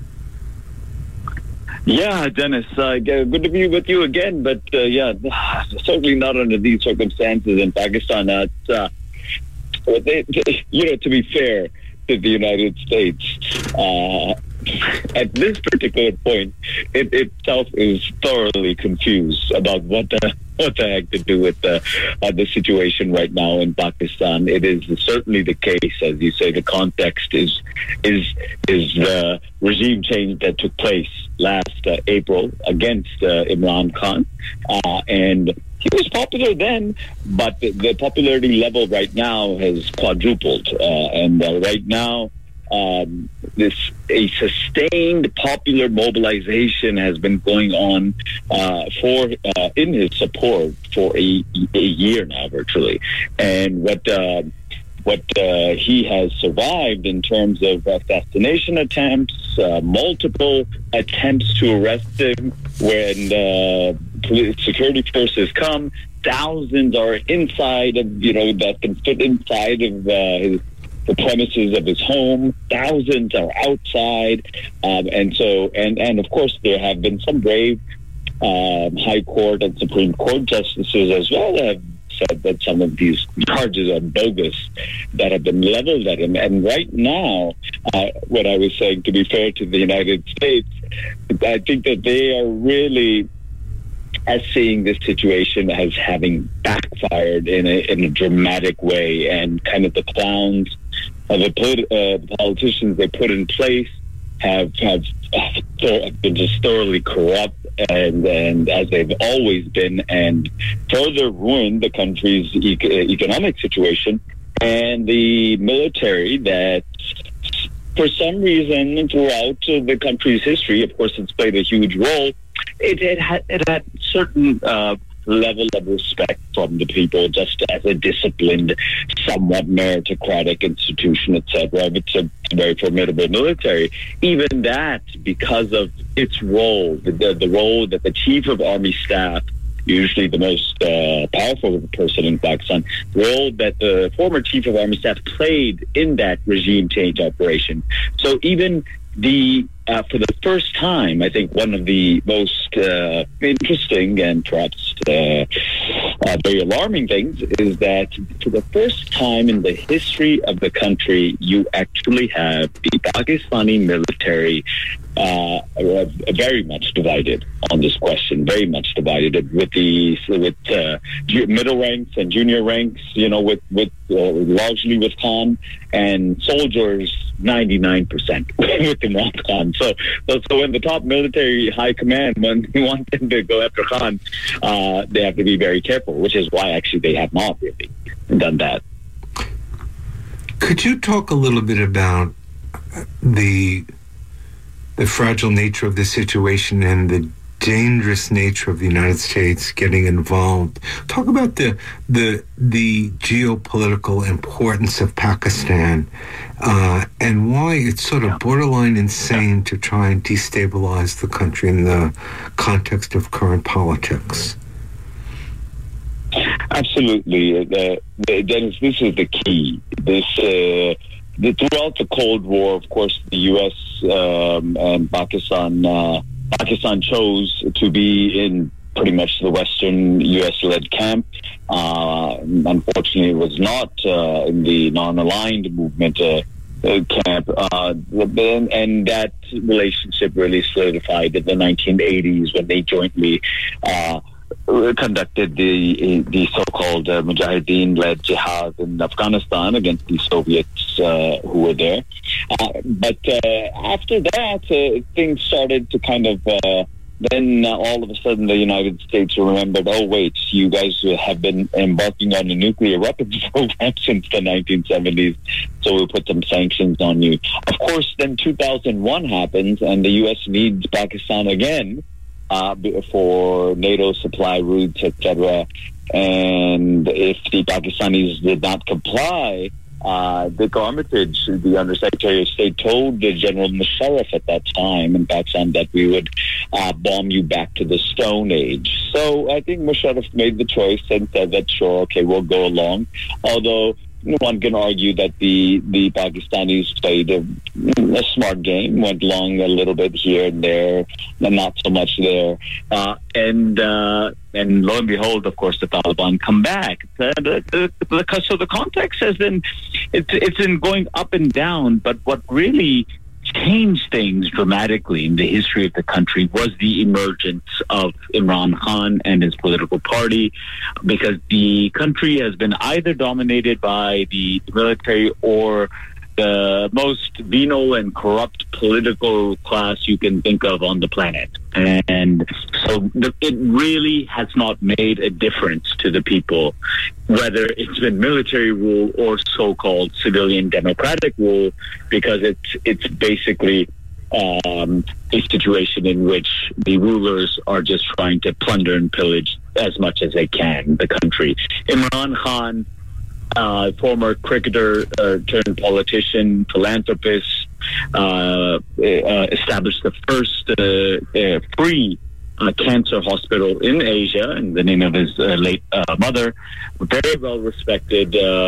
Yeah, Dennis, uh, good to be with you again, but uh, yeah, certainly not under these circumstances in Pakistan. Uh, uh, they, they, you know, to be fair to the United States, uh, at this particular point, it itself is thoroughly confused about what the what the heck to do with the uh, the situation right now in Pakistan. It is certainly the case, as you say. The context is is is the regime change that took place last uh, April against uh, Imran Khan, uh, and he was popular then, but the, the popularity level right now has quadrupled, uh, and uh, right now. Um, this a sustained popular mobilization has been going on uh, for uh, in his support for a, a year now, virtually, and what uh, what uh, he has survived in terms of assassination attempts, uh, multiple attempts to arrest him when uh, security forces come. Thousands are inside of, you know, that can fit inside of uh, his the premises of his home. Thousands are outside, um, and so and and of course there have been some brave um, High Court and Supreme Court justices as well that have said that some of these charges are bogus that have been leveled at him. And right now, uh, what I was saying, to be fair to the United States, I think that they are really are seeing this situation as having backfired in a, in a dramatic way, and kind of the clowns, uh, the, polit- uh, the politicians they put in place have have, have been just thoroughly corrupt, and and as they've always been, and further ruined the country's e- economic situation. And the military that, for some reason, throughout the country's history, of course, it's played a huge role. It, it had it had certain uh, level of respect from the people, just as a disciplined, somewhat meritocratic institution, et cetera. It's a very formidable military. Even that, because of its role, the, the, the role that the Chief of Army Staff, usually the most uh, powerful person in Pakistan, role that the former Chief of Army Staff played in that regime change operation. So even the uh, for the first time, I think one of the most uh, interesting and perhaps uh, uh, very alarming things is that for the first time in the history of the country, you actually have the Pakistani military uh, very much divided on this question, very much divided with the with uh, middle ranks and junior ranks, you know, with with uh, largely with Khan, and soldiers ninety-nine percent with Imran Khan. So, so when the top military high command, when they want them to go after Khan, uh, they have to be very careful, which is why actually they have not really done that. Could you talk a little bit about the the fragile nature of the situation and the dangerous nature of the United States getting involved? Talk about the the the geopolitical importance of Pakistan uh, and why it's sort of borderline insane to try and destabilize the country in the context of current politics. Absolutely, uh, Dennis. This is the key. This. Uh, The, throughout the Cold War, of course, the U S um, and Pakistan uh, Pakistan chose to be in pretty much the Western U S-led camp. Uh, unfortunately, it was not uh, in the non-aligned movement uh, uh, camp. Uh, and, and that relationship really solidified in the nineteen eighties when they jointly uh, conducted the the so-called uh, Mujahideen-led jihad in Afghanistan against the Soviets uh, who were there. Uh, but uh, after that, uh, things started to kind of... Uh, then uh, all of a sudden the United States remembered, oh, wait, you guys have been embarking on a nuclear weapons program since the nineteen seventies, so we'll put some sanctions on you. Of course, then two thousand one happens, and the U S needs Pakistan again, Uh, for NATO supply routes, et cetera. And if the Pakistanis did not comply, uh, Dick Armitage, the Undersecretary of State, told the General Musharraf at that time in Pakistan that we would uh, bomb you back to the Stone Age. So I think Musharraf made the choice and said that, sure, okay, we'll go along. Although one can argue that the, the Pakistanis played a, a smart game, went long a little bit here and there, and not so much there. Uh, and uh, and lo and behold, of course, the Taliban come back. The, the, the, so the context has been, it's, it's been going up and down, but what really changed things dramatically in the history of the country was the emergence of Imran Khan and his political party, because the country has been either dominated by the military or the most venal and corrupt political class you can think of on the planet. And so the, it really has not made a difference to the people, whether it's been military rule or so-called civilian democratic rule, because it's it's basically um, a situation in which the rulers are just trying to plunder and pillage as much as they can the country. Imran Khan, Uh, former cricketer uh, turned politician, philanthropist, uh, uh, established the first uh, uh, free uh, cancer hospital in Asia in the name of his uh, late uh, mother. Very well respected uh,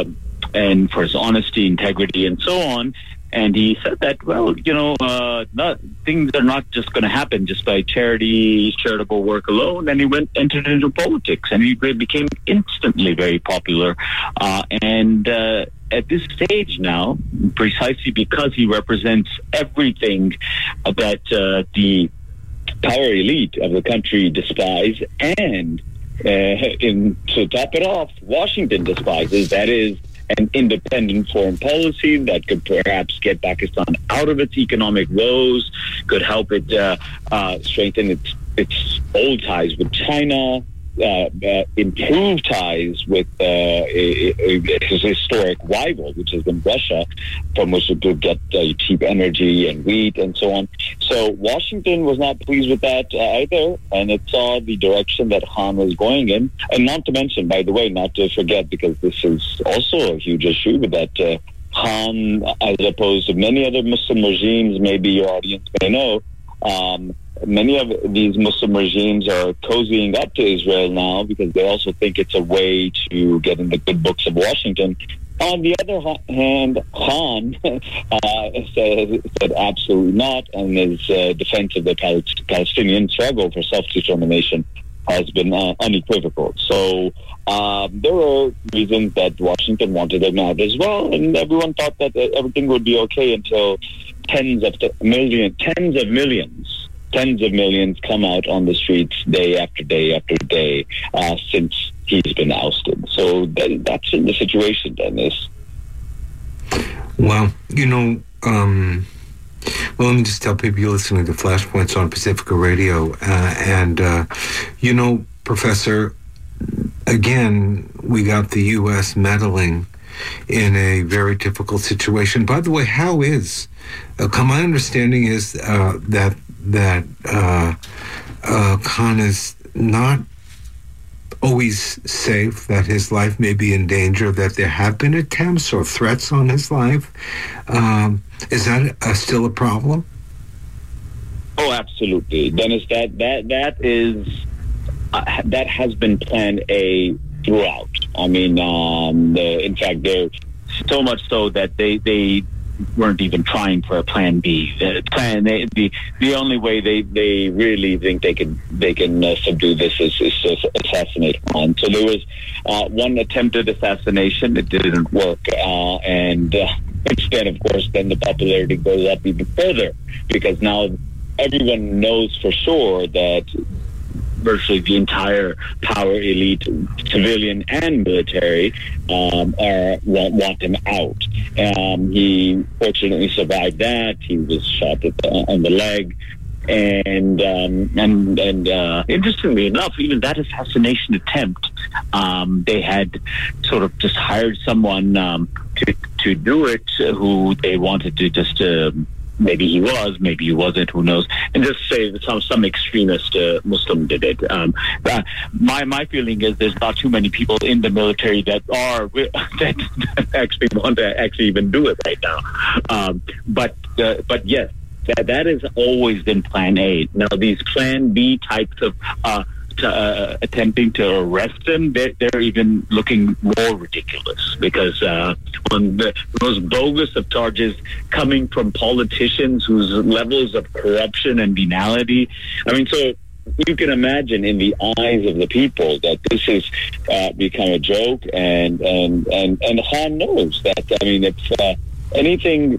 and for his honesty, integrity, and so on. And he said that, well, you know, uh, not, things are not just going to happen just by charity, charitable work alone. And he went entered into politics, and he became instantly very popular. Uh, and uh, at this stage now, precisely because he represents everything that uh, the power elite of the country despise, and uh, in, to top it off, Washington despises, that is, an independent foreign policy that could perhaps get Pakistan out of its economic woes, could help it uh, uh, strengthen its its old ties with China, uh, uh, improve ties with uh, a, a, a historic rival, which has been Russia, from which it could get uh, cheap energy and wheat and so on. So Washington was not pleased with that uh, either, and it saw the direction that Khan was going in. And not to mention, by the way, not to forget, because this is also a huge issue, but that uh, Khan, as opposed to many other Muslim regimes, maybe your audience may know, um, many of these Muslim regimes are cozying up to Israel now because they also think it's a way to get in the good books of Washington. On the other hand, Khan uh, said, said absolutely not, and his uh, defense of the Pal- Palestinian struggle for self-determination has been uh, unequivocal. So um, there were reasons that Washington wanted him out as well, and everyone thought that everything would be okay until tens of th- million, tens of millions, tens of millions come out on the streets day after day after day uh, since he's been ousted. So that, that's in the situation, Dennis. Well, you know, um, well, let me just tell people you're listening to Flashpoints on Pacifica Radio. Uh, and, uh, you know, Professor, again, we got the U S meddling in a very difficult situation. By the way, how is, uh, my understanding is uh, that, that uh, uh, Khan is not always safe, that his life may be in danger, that there have been attempts or threats on his life. Um, is that uh, still a problem? Oh, absolutely, Dennis. That that that is uh, that has been Plan A throughout. I mean, um, the, in fact, they're so much so that they they. weren't even trying for a plan B. The plan they, the the only way they, they really think they can they can uh, subdue this is, is to assassinate Khan. So there was uh, one attempted assassination. It didn't work, uh, and uh, instead, of course, then the popularity goes up even further because now everyone knows for sure that virtually the entire power elite, civilian and military, um, are want, want him out. Um, he fortunately survived that. He was shot at the, on the leg. And um, and and uh, interestingly enough, even that assassination attempt, um, they had sort of just hired someone um, to to do it, who they wanted to just. Uh, Maybe he was, maybe he wasn't, who knows? And just say that some some extremist uh, Muslim did it. Um, uh, my my feeling is there's not too many people in the military that are that actually want to actually even do it right now. Um, but uh, but yes, that that has always been Plan A. Now these Plan B types of uh, to, uh, attempting to arrest him, they're, they're even looking more ridiculous because uh, when the most bogus of charges coming from politicians whose levels of corruption and venality, I mean, so you can imagine in the eyes of the people that this has uh, become a joke, and and and and Khan knows that. I mean, if uh, anything.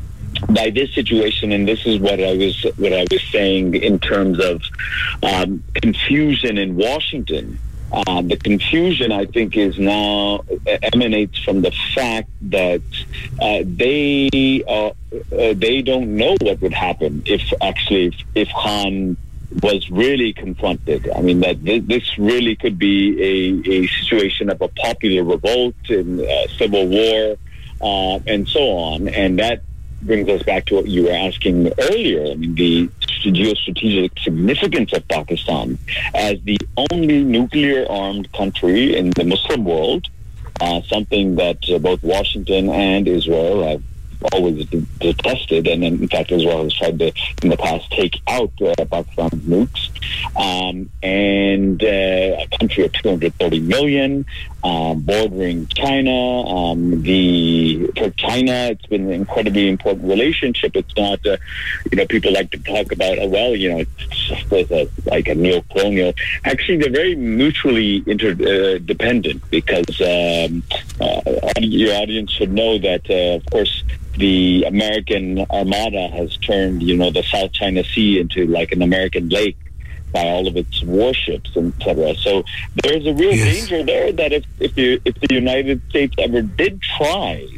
By this situation, and this is what I was what I was saying in terms of um, confusion in Washington. Um, the confusion, I think, is now emanates from the fact that uh, they uh, uh, they don't know what would happen if actually if, if Khan was really confronted. I mean, that th- this really could be a, a situation of a popular revolt and uh, civil war uh, and so on, and that brings us back to what you were asking earlier. I mean, the geostrategic significance of Pakistan as the only nuclear-armed country in the Muslim world, uh, something that uh, both Washington and Israel have always detested, and in fact Israel has tried to, in the past, take out uh, Pakistan's nukes, um, and uh, a country of two hundred thirty million, um, bordering China. Um, the for China, it's been an incredibly important relationship. It's not, uh, you know, people like to talk about, oh, well, you know, it's just as a, like a neo-colonial. Actually, they're very mutually interdependent uh, because um, uh, your audience should know that, uh, of course, the American Armada has turned, you know, the South China Sea into like an American lake by all of its warships, et cetera. So there's a real yes. danger there that if if, you, if the United States ever did try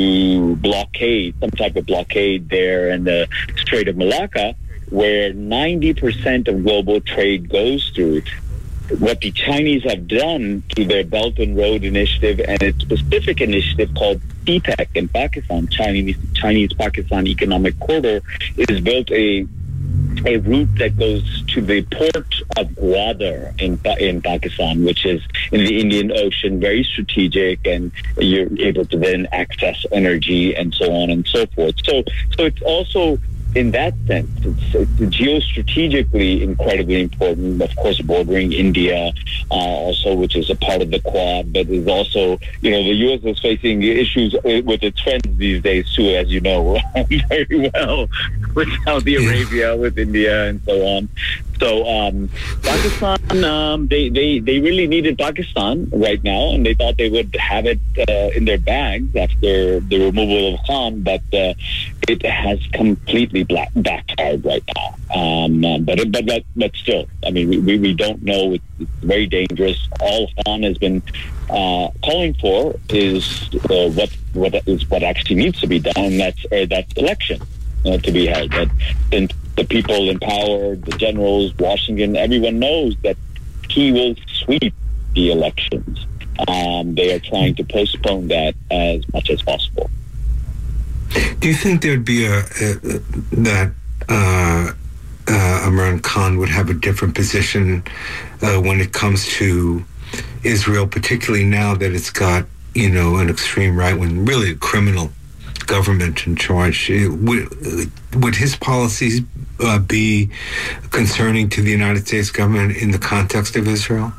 to blockade, some type of blockade there in the Strait of Malacca, where ninety percent of global trade goes through, what the Chinese have done through their Belt and Road Initiative and its specific initiative called C PEC in Pakistan, Chinese Chinese Pakistan Economic Corridor, is built a a route that goes to the port of Gwadar in in Pakistan, which is in the Indian Ocean, very strategic, and you're able to then access energy and so on and so forth. So, so it's also, in that sense, it's, it's geostrategically incredibly important. Of course, bordering India, uh, also, which is a part of the Quad, but is also, you know, the U S is facing issues with its friends these days too, as you know very well, with Saudi Arabia, with India, and so on. So um, Pakistan, um, they, they, they really needed Pakistan right now, and they thought they would have it uh, in their bags after the removal of Khan, but uh, it has completely black, backfired right now. Um, but, but but but still, I mean, we, we don't know. It's, it's very dangerous. All Khan has been uh, calling for is uh, what what is what actually needs to be done, and that's uh, that's election uh, to be held. That and the people in power, the generals, Washington, everyone knows that he will sweep the elections. Um, they are trying to postpone that as much as possible. Do you think there'd be a, a that uh, uh, Imran Khan would have a different position uh, when it comes to Israel, particularly now that it's got, you know, an extreme right wing, really a criminal government in charge? Would, would his policies uh, be concerning to the United States government in the context of Israel?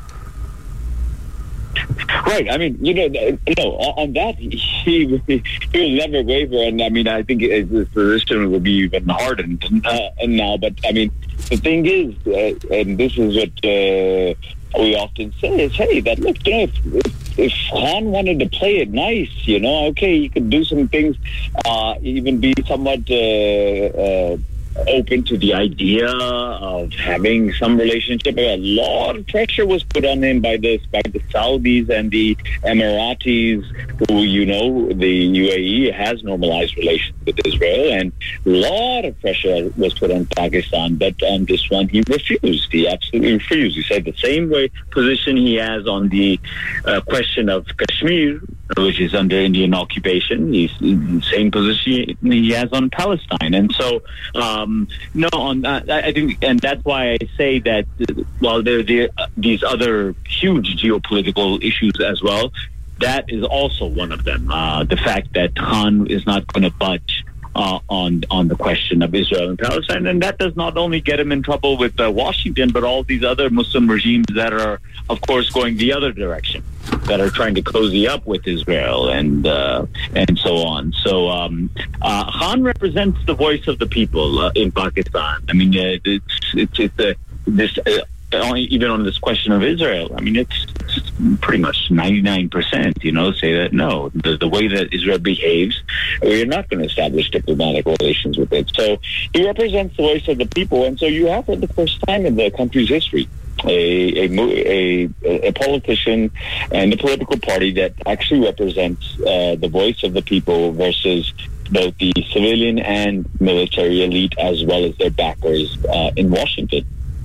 Right. I mean, you know, no, on that, he, he will never waver. And I mean, I think his position will be even hardened uh, now. But I mean, the thing is, uh, and this is what uh, we often say, is, hey, that look, you know, if, if, if Khan wanted to play it nice, you know, okay, he could do some things, uh, even be somewhat uh, uh, open to the idea of having some relationship. A lot of pressure was put on him by this, by the Saudis and the Emiratis, who, you know, the U A E has normalized relations with Israel, and a lot of pressure was put on Pakistan. But on this one, he refused. He absolutely refused. He said the same way position he has on the uh, question of Kashmir, which is under Indian occupation. He's in the same position he has on Palestine. And so, um, no, on uh, I think, and that's why I say that uh, while there are uh, these other huge geopolitical issues as well, that is also one of them. Uh, the fact that Khan is not going to budge Uh, on on the question of Israel and Palestine, and that does not only get him in trouble with uh, Washington, but all these other Muslim regimes that are, of course, going the other direction, that are trying to cozy up with Israel and uh, and so on. So um, uh, Khan represents the voice of the people uh, in Pakistan. I mean, uh, it's it's, it's uh, this. Uh, even on this question of Israel, I mean, it's, it's pretty much ninety-nine percent, you know, say that, no, the, the way that Israel behaves, we're not going to establish diplomatic relations with it. So he represents the voice of the people. And so you have, for the first time in the country's history, a, a, a, a politician and a political party that actually represents uh, the voice of the people versus both the civilian and military elite, as well as their backers uh, in Washington.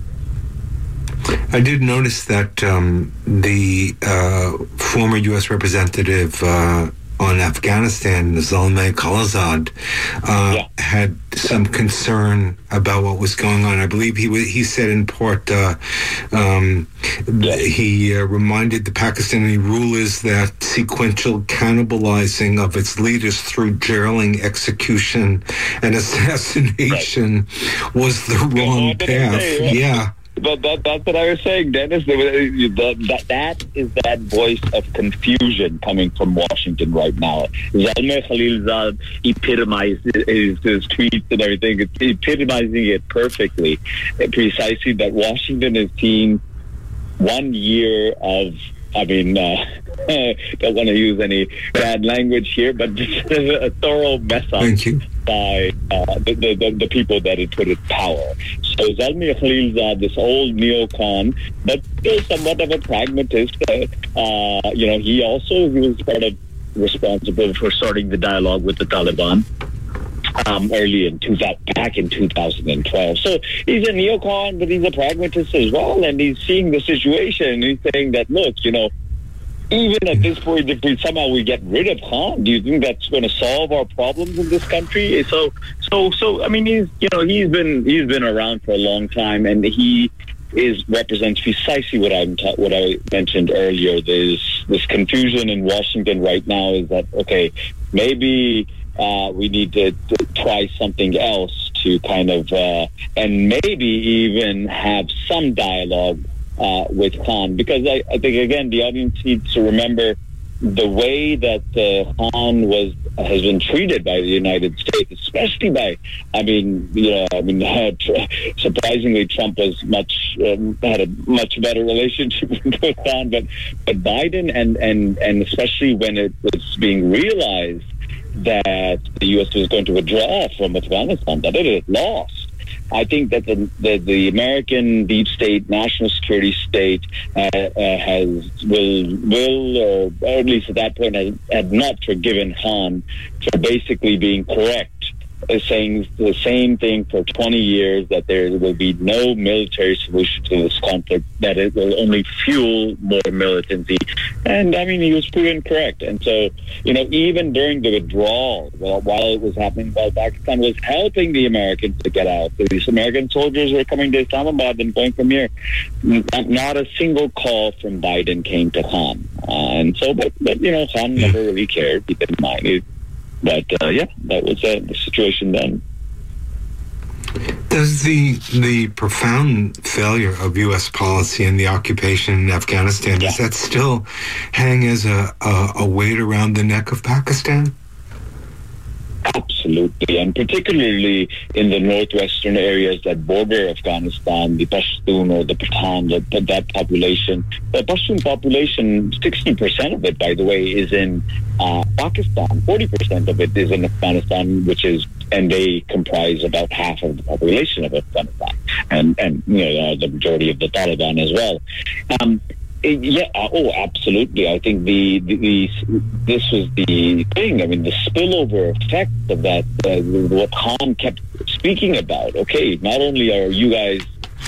I did notice that um, the uh, former U S representative uh, on Afghanistan, Zalmay Khalilzad, uh, yeah. had some concern about what was going on. I believe he he said in part uh, um, yeah. he uh, reminded the Pakistani rulers that sequential cannibalizing of its leaders through jailing, execution, and assassination right. was the wrong path. Say, right? Yeah. but that, that's what I was saying, Dennis. The, the, that, that is that voice of confusion coming from Washington right now. Zalmay Khalilzad epitomized his, his tweets and everything. It's epitomizing it perfectly. Precisely that Washington has seen one year of, I mean, uh, don't want to use any bad language here, but a thorough mess up by uh, the, the, the people that it put in power. So Zalmay Khalilzad, this old neocon, but still somewhat of a pragmatist, uh, uh, you know, he also he was part of responsible for starting the dialogue with the Taliban. Um, early in two thousand, back in two thousand twelve. So he's a neocon, but he's a pragmatist as well, and he's seeing the situation, and he's saying that, look, you know, even at this point, if we somehow we get rid of Khan, do you think that's going to solve our problems in this country? So, so, so, I mean, he's, you know, he's been he's been around for a long time, and he is represents precisely what I what I mentioned earlier. There's this confusion in Washington right now. Is that okay? Maybe. Uh, we need to, to try something else to kind of, uh, and maybe even have some dialogue uh, with Khan. Because I, I think, again, the audience needs to remember the way that uh, Khan was has been treated by the United States, especially by, I mean, you know, I mean, uh, surprisingly, Trump was much um, had a much better relationship with Khan, but but Biden and and and especially when it was being realized that the U S was going to withdraw from Afghanistan, that it had lost. I think that the the, the American deep state, national security state, uh, uh, has will will, or, or at least at that point, had, had not forgiven Khan for basically being correct, uh, saying the same thing for twenty years, that there will be no military solution to this conflict, that it will only fuel more militancy. And I mean, he was proven correct. And so, you know, even during the withdrawal, well, while it was happening, while Pakistan was helping the Americans to get out, these American soldiers were coming to Islamabad and going from here. Not, not a single call from Biden came to Khan. Uh, and so, but, but, you know, Khan never really cared. He didn't mind it. But, uh, yeah, that was uh, the situation then. Does the the profound failure of U S policy in the occupation in Afghanistan, yeah. does that still hang as a, a, a weight around the neck of Pakistan? Absolutely, and particularly in the northwestern areas that border Afghanistan, the Pashtun or the Pathan, that, that population, the Pashtun population, sixty percent of it, by the way, is in uh, Pakistan. forty percent of it is in Afghanistan, which is, and they comprise about half of the population of Afghanistan, and, and you know, the majority of the Taliban as well. Um, Yeah, oh, absolutely. I think the, the, the this was the thing. I mean, the spillover effect of that, uh, what Khan kept speaking about. Okay, not only are you guys,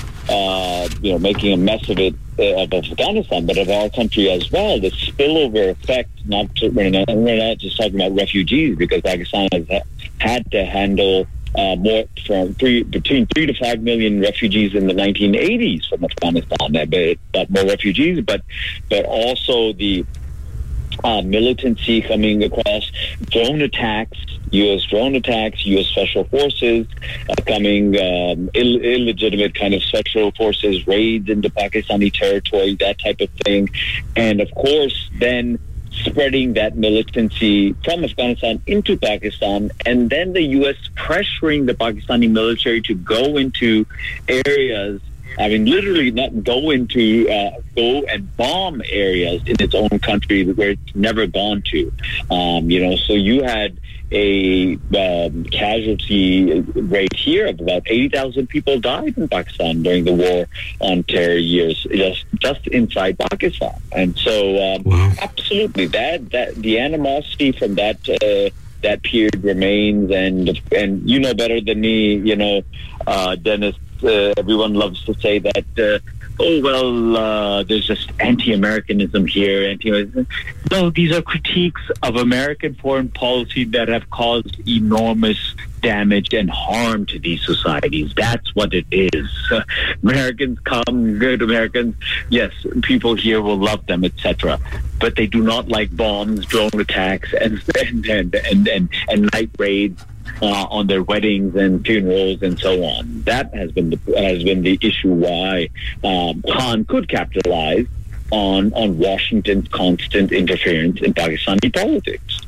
uh, you know, making a mess of it uh, of Afghanistan, but of our country as well. The spillover effect. Not to, we're not we're not just talking about refugees, because Pakistan has ha- had to handle. Uh, more from three, between three to five million refugees in the nineteen eighties from Afghanistan. But, but more refugees, but but also the uh, militancy coming across, drone attacks, U S drone attacks, U S special forces uh, coming, um, Ill- illegitimate kind of special forces raids into Pakistani territory, that type of thing, and of course then spreading that militancy from Afghanistan into Pakistan, and then the U S pressuring the Pakistani military to go into areas, I mean, literally not go into, uh, go and bomb areas in its own country where it's never gone to. Um, you know, so you had a um, casualty rate here of about eighty thousand people died in Pakistan during the war on terror years, just just inside Pakistan. And so, um, wow. absolutely, that that the animosity from that uh, that period remains. And and you know better than me, you know, uh, Dennis. Uh, everyone loves to say that. Uh, oh, well, uh, there's just anti-Americanism here. Anti- no, these are critiques of American foreign policy that have caused enormous damage and harm to these societies. That's what it is. Uh, Americans come, good Americans. Yes, people here will love them, et cetera. But they do not like bombs, drone attacks, and and and and, and, and night raids. uh, on their weddings and funerals and so on. That has been the, has been the issue why um, Khan could capitalize on on Washington's constant interference in Pakistani politics.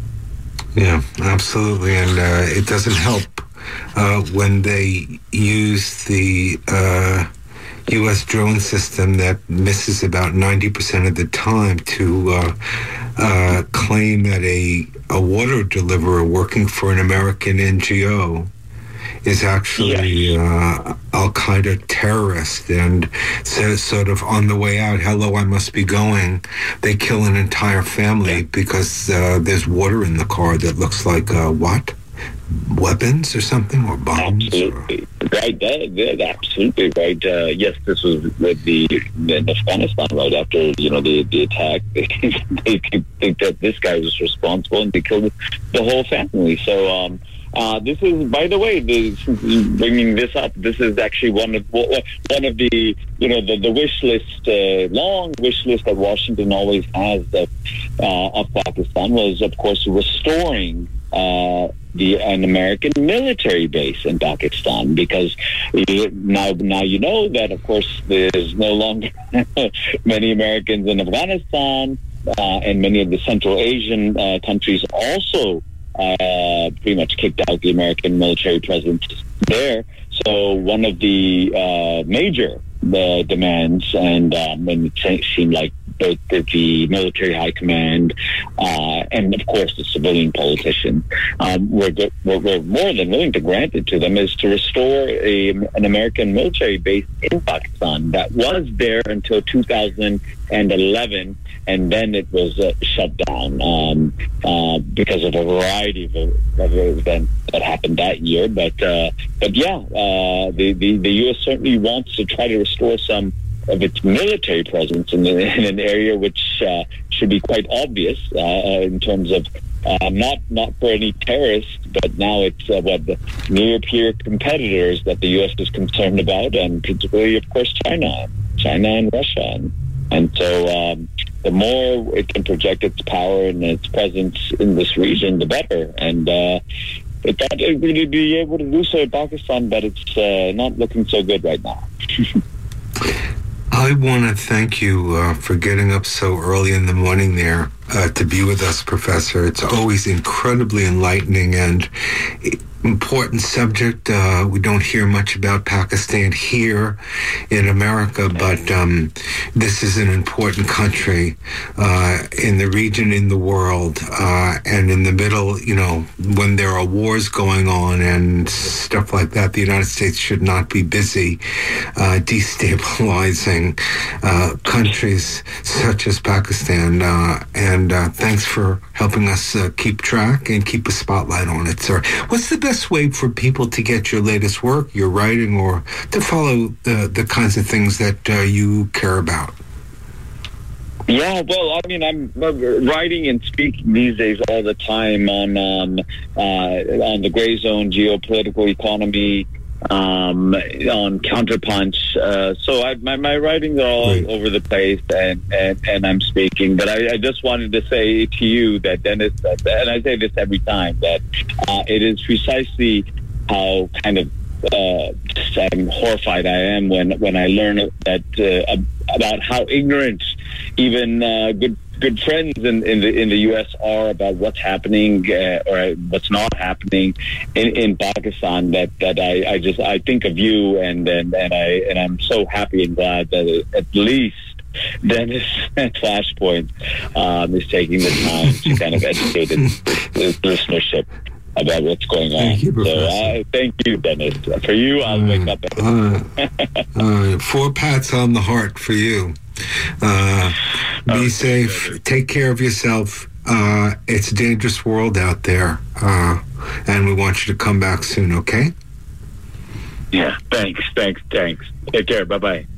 Yeah, absolutely, and uh, it doesn't help uh, when they use the uh, U S drone system that misses about ninety percent of the time to uh, uh, claim that a, a water deliverer working for an American N G O is actually uh, Al-Qaeda terrorist, and says sort of on the way out, hello, I must be going. They kill an entire family because uh, there's water in the car that looks like uh, what? Weapons or something, or bombs? Absolutely. Or... Right, that, that, absolutely right. Uh, yes, this was with the in Afghanistan right after, you know, the, the attack. They, they think that this guy was responsible, and they killed the whole family. So, um, Uh, this is, by the way, this, bringing this up, this is actually one of one of the, you know, the, the wish list, uh, long wish list that Washington always has of, uh, of Pakistan was, of course, restoring uh, the an American military base in Pakistan, because now now you know that, of course, there's no longer many Americans in Afghanistan, uh, and many of the Central Asian uh, countries also Uh, pretty much kicked out the American military presence there. So one of the uh, major uh, demands, and, um, and it seemed like both the, the military high command uh, and, of course, the civilian politicians um, were, were, were more than willing to grant it to them, is to restore a, an American military base in Pakistan that was there until two thousand eleven. And then it was uh, shut down um, uh, because of a variety of, of events that happened that year. But uh, but yeah, uh, the, the the U S certainly wants to try to restore some of its military presence in, the, in an area which uh, should be quite obvious uh, in terms of uh, not not for any terrorists, but now it's uh, what the near peer competitors that the U S is concerned about, and particularly, of course, China, China and Russia. And, And so um, the more it can project its power and its presence in this region, the better. And uh, it thought it would really be able to do so in Pakistan, but it's uh, not looking so good right now. I want to thank you uh, for getting up so early in the morning there uh, to be with us, Professor. It's always incredibly enlightening and important subject. Uh, we don't hear much about Pakistan here in America, but um, this is an important country uh, in the region, in the world, uh, and in the middle, you know, when there are wars going on and stuff like that, the United States should not be busy uh, destabilizing uh, countries such as Pakistan. Uh, and uh, thanks for helping us uh, keep track and keep a spotlight on it, sir. What's the best way for people to get your latest work, your writing, or to follow the, the kinds of things that uh, you care about? Yeah, well, I mean, I'm writing and speaking these days all the time on um, uh, on the gray zone, geopolitical economy, um, on Counterpunch. Uh, so I, my, my writings are all right. over the place, and, and, and I'm speaking. But I, I just wanted to say to you that, Dennis, and I say this every time, that uh, it is precisely how kind of uh, I'm horrified I am when, when I learn that uh, about how ignorant even uh, good good friends in, in the in the U S are about what's happening uh, or what's not happening in, in Pakistan. That that I, I just I think of you, and and and I and I'm so happy and glad that at least Dennis at Flashpoint um, is taking the time to kind of educate the listenership about what's going on. Thank you, so uh, thank you, Dennis. For you, I'll uh, wake up. Uh, uh, four pats on the heart for you. Uh, be oh, safe. Take care of yourself. Uh, it's a dangerous world out there, uh, and we want you to come back soon. Okay? Yeah. Thanks. Thanks. Thanks. Take care. Bye bye.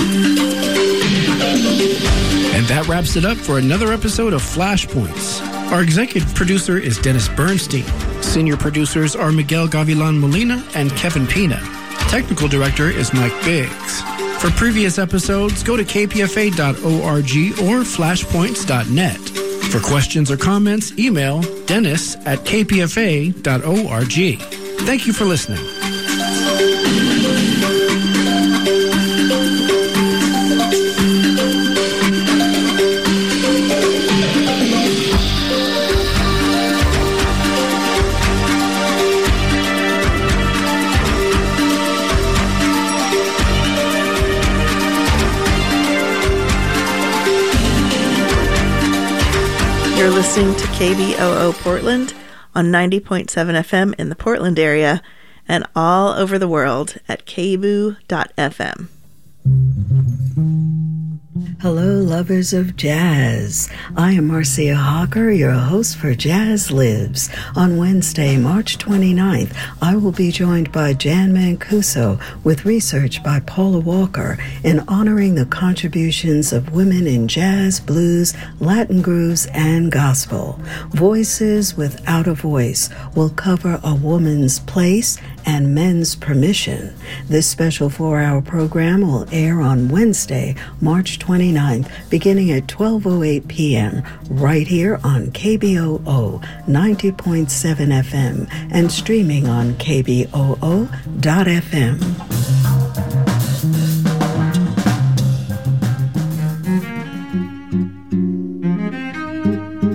That wraps it up for another episode of Flashpoints. Our executive producer is Dennis Bernstein. Senior producers are Miguel Gavilan Molina and Kevin Pina. Technical director is Mike Biggs. For previous episodes, go to k p f a dot org or flashpoints dot net. For questions or comments, email dennis at k p f a dot org. Thank you for listening. You're listening to K B O O Portland on ninety point seven F M in the Portland area and all over the world at k b o dot f m. Hello, lovers of jazz. I am Marcia Hawker, your host for Jazz Lives. On Wednesday, March twenty-ninth, I will be joined by Jan Mancuso with research by Paula Walker in honoring the contributions of women in jazz, blues, Latin grooves, and gospel. Voices Without a Voice will cover a woman's place and men's permission. This special four-hour program will air on Wednesday, March twenty-ninth, beginning at twelve oh eight p.m. right here on K B O O ninety point seven F M and streaming on k b o o dot f m.